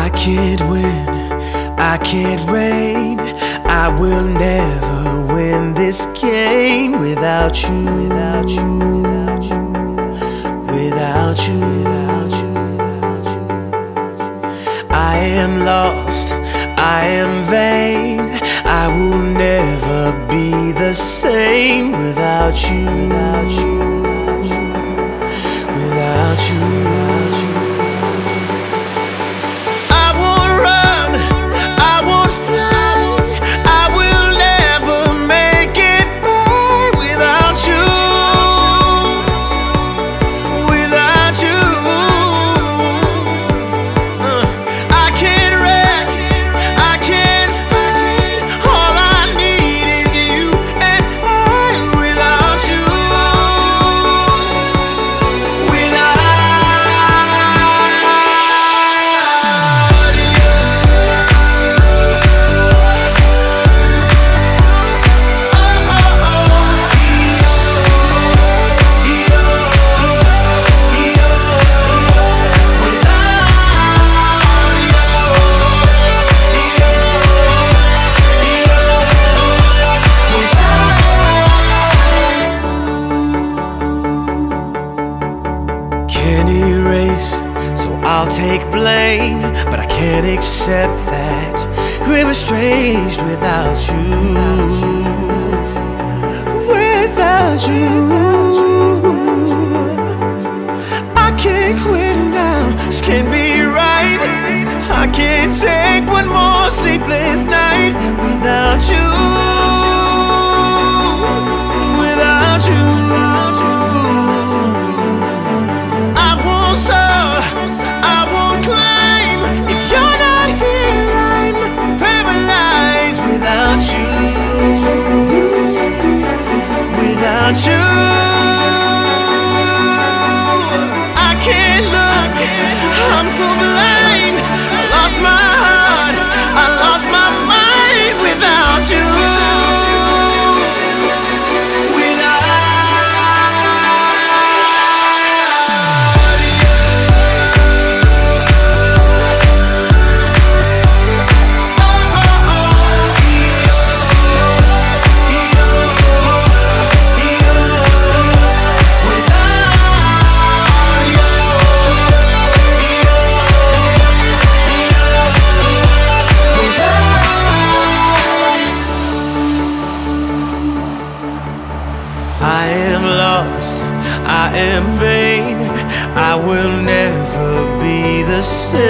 I can't win, I can't reign. I will never win this game without you, without you, without you, without you, without you. I am lost, I am vain. I will never be the same without you, without you, without you, without you. I won't run, I won't fly. I will never make it by without you, without you. I can't rest, I can't fight. All I need is you and I without you, can't erase, so I'll take blame, but I can't accept that we're estranged without you, without you. I can't quit now, this can't be right. I can't take one more sleepless night without you, without you. Without you, I can't look, I'm so blind. I lost my heart, I lost my mind without you. I am lost, I am vain. I will never be the same.